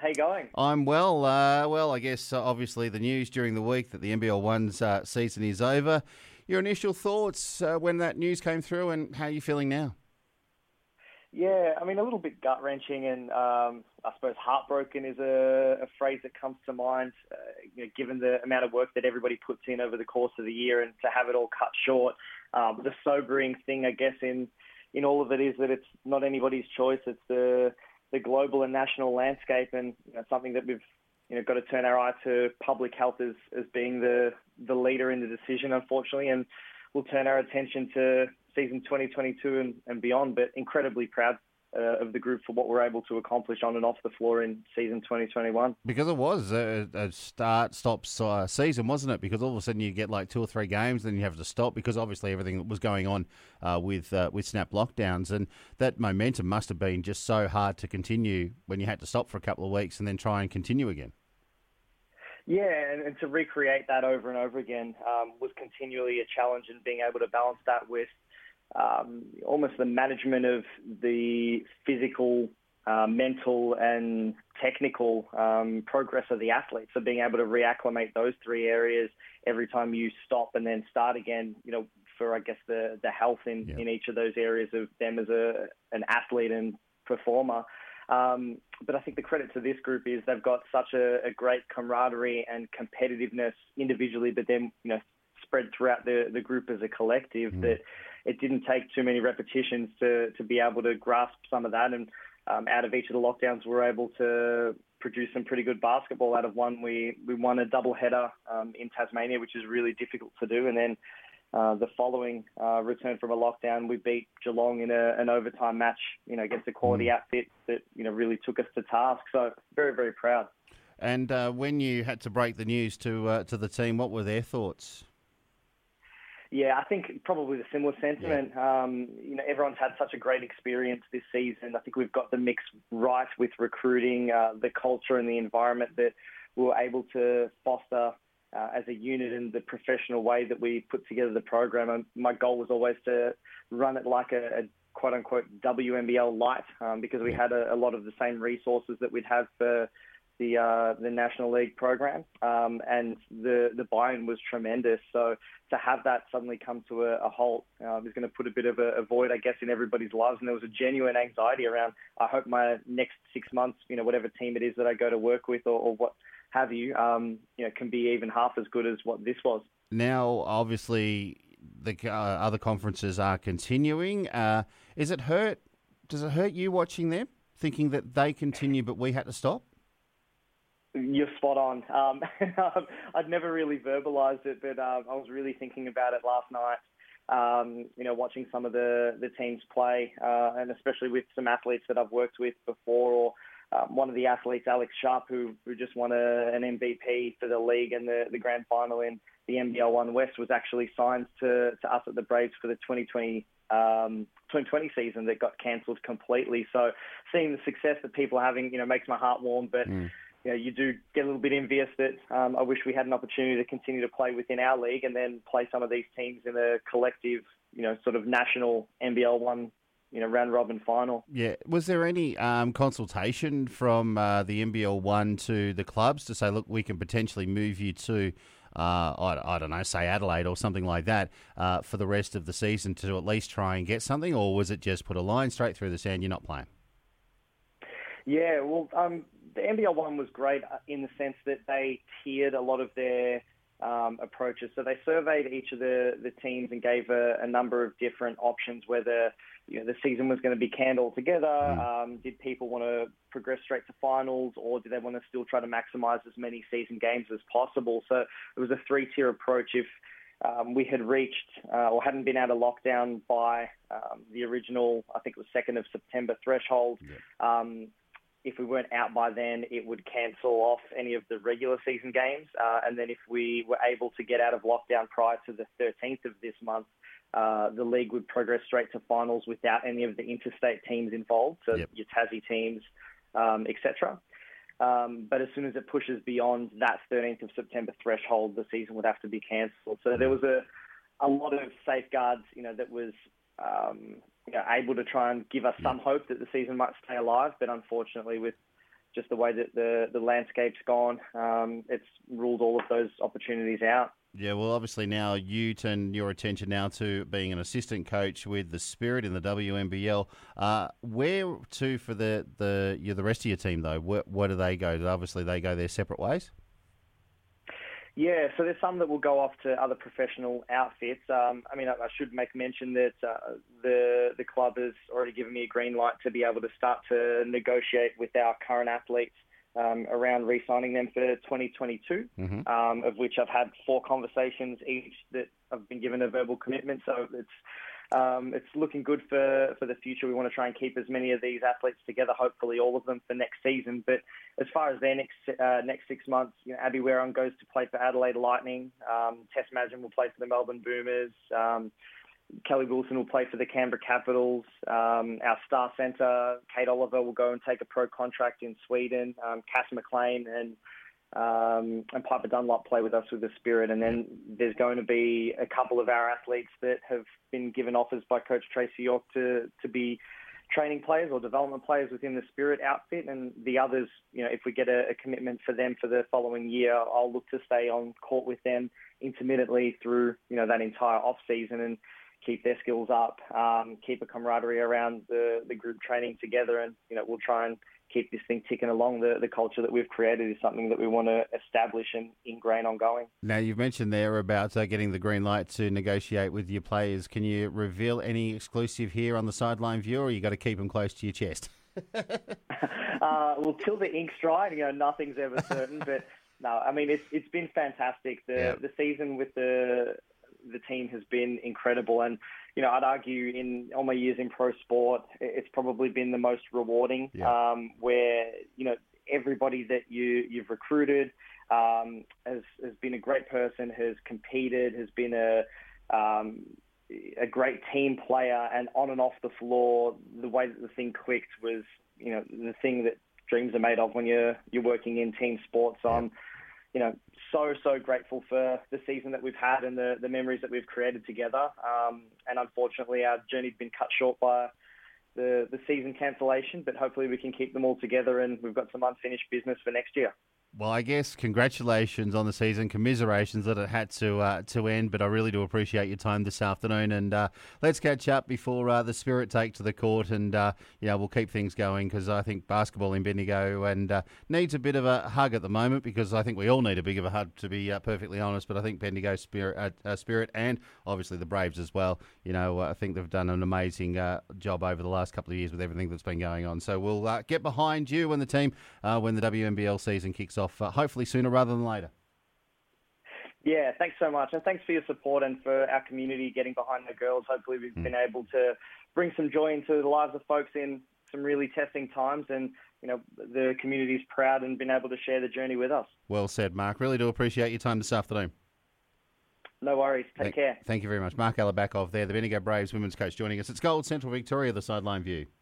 How you going? I'm well. I guess obviously the news during the week that the NBL One's season is over. Your initial thoughts when that news came through, and how are you feeling now? Yeah, I mean, a little bit gut-wrenching and I suppose heartbroken is a phrase that comes to mind, given the amount of work that everybody puts in over the course of the year, and to have it all cut short. The sobering thing, I guess, in all of it is that it's not anybody's choice. It's the global and national landscape, and something that we've got to turn our eye to public health as being the leader in the decision, unfortunately, and we'll turn our attention to season 2022 and beyond. But incredibly proud of the group for what we're able to accomplish on and off the floor in season 2021. Because it was a start-stop season, wasn't it? Because all of a sudden you get like 2 or 3 games, then you have to stop because obviously everything was going on with snap lockdowns, and that momentum must have been just so hard to continue when you had to stop for a couple of weeks and then try and continue again. Yeah, and to recreate that over and over again was continually a challenge, and being able to balance that with almost the management of the physical, mental and technical progress of the athletes. So being able to reacclimate those 3 areas every time you stop and then start again, for, I guess, the health in each of those areas of them as an athlete and performer. But I think the credit to this group is they've got such a great camaraderie and competitiveness individually, but then, spread throughout the group as a collective, that it didn't take too many repetitions to be able to grasp some of that. And out of each of the lockdowns, we were able to produce some pretty good basketball. Out of one, we won a doubleheader in Tasmania, which is really difficult to do. And then the following return from a lockdown, we beat Geelong in an overtime match, against a quality outfit that, really took us to task. So very, very proud. And when you had to break the news to the team, what were their thoughts? Yeah, I think probably the similar sentiment. Yeah. Everyone's had such a great experience this season. I think we've got the mix right with recruiting, the culture and the environment that we were able to foster as a unit in the professional way that we put together the program. And my goal was always to run it like a quote-unquote WNBL light, because we had a lot of the same resources that we'd have for the National League program, and the buy-in was tremendous. So to have that suddenly come to a halt is going to put a bit of a void, I guess, in everybody's lives. And there was a genuine anxiety around, I hope my next 6 months, whatever team it is that I go to work with or what have you, can be even half as good as what this was. Now, obviously, the other conferences are continuing. Does it hurt you watching them, thinking that they continue but we had to stop? You're spot on. I'd never really verbalized it, but I was really thinking about it last night. Watching some of the teams play, and especially with some athletes that I've worked with before, or one of the athletes, Alex Sharp, who just won an MVP for the league and the grand final in the NBL One West, was actually signed to us at the Braves for the 2020 season that got cancelled completely. So seeing the success that people are having, makes my heart warm, but you do get a little bit envious that I wish we had an opportunity to continue to play within our league and then play some of these teams in a collective, sort of national NBL One, round robin final. Yeah. Was there any consultation from the NBL One to the clubs to say, look, we can potentially move you to, I don't know, say Adelaide or something like that for the rest of the season to at least try and get something, or was it just put a line straight through the sand, you're not playing? Yeah, well, the NBL One was great in the sense that they tiered a lot of their approaches. So they surveyed each of the teams and gave a number of different options, whether the season was going to be canned altogether. Did people want to progress straight to finals, or did they want to still try to maximise as many season games as possible? So it was a 3-tier approach. If we had reached or hadn't been out of lockdown by the original, I think it was 2nd of September threshold, if we weren't out by then, it would cancel off any of the regular season games. And then if we were able to get out of lockdown prior to the 13th of this month, the league would progress straight to finals without any of the interstate teams involved, so your Tassie teams, etc. But as soon as it pushes beyond that 13th of September threshold, the season would have to be cancelled. So there was a lot of safeguards, that was able to try and give us some hope that the season might stay alive. But unfortunately, with just the way that the landscape's gone, it's ruled all of those opportunities out. Yeah, well, obviously now you turn your attention now to being an assistant coach with the Spirit in the WNBL. Where to for the rest of your team though? Where do they go? Obviously, they go their separate ways. Yeah, so there's some that will go off to other professional outfits. I should make mention that the club has already given me a green light to be able to start to negotiate with our current athletes around re-signing them for 2022, of which I've had 4 conversations each that I've been given a verbal commitment. So it's looking good for the future. We want to try and keep as many of these athletes together, hopefully all of them for next season. But as far as their next 6 months, Abby Wareham goes to play for Adelaide Lightning. Tess Madgen will play for the Melbourne Boomers. Kelly Wilson will play for the Canberra Capitals. Our star centre, Kate Oliver, will go and take a pro contract in Sweden. Cass McLean and Piper Dunlop play with us with the Spirit. And then there's going to be a couple of our athletes that have been given offers by Coach Tracy York to be training players or development players within the Spirit outfit. And the others, if we get a commitment for them for the following year, I'll look to stay on court with them intermittently through, that entire off season and keep their skills up, keep a camaraderie around the group training together, and we'll try and keep this thing ticking along. The culture that we've created is something that we want to establish and ingrain ongoing. Now, you've mentioned there about getting the green light to negotiate with your players. Can you reveal any exclusive here on the Sideline View, or you got to keep them close to your chest? Well, till the ink's dry, nothing's ever certain. But no, it's been fantastic. The season with the team has been incredible, and I'd argue in all my years in pro sport, it's probably been the most rewarding. Where everybody that you've recruited has been a great person, has competed, has been a great team player, and on and off the floor, the way that the thing clicked was the thing that dreams are made of when you're working in team sports. So I'm so grateful for the season that we've had and the memories that we've created together. And unfortunately, our journey's been cut short by the season cancellation, but hopefully we can keep them all together, and we've got some unfinished business for next year. Well, I guess congratulations on the season. Commiserations that it had to end, but I really do appreciate your time this afternoon. And let's catch up before the Spirit take to the court, and we'll keep things going, because I think basketball in Bendigo needs a bit of a hug at the moment, because I think we all need a big of a hug, to be perfectly honest. But I think Bendigo Spirit and obviously the Braves as well. I think they've done an amazing job over the last couple of years with everything that's been going on. So we'll get behind you and the team when the WNBL season kicks off. Hopefully sooner rather than later. Yeah, thanks so much. And thanks for your support and for our community getting behind the girls. Hopefully we've been able to bring some joy into the lives of folks in some really testing times, and the community's proud and been able to share the journey with us. Well said, Mark. Really do appreciate your time this afternoon. No worries. Take care. Thank you very much. Mark Alabakov there, the Bendigo Braves women's coach, joining us. It's Gold Central Victoria, the Sideline View.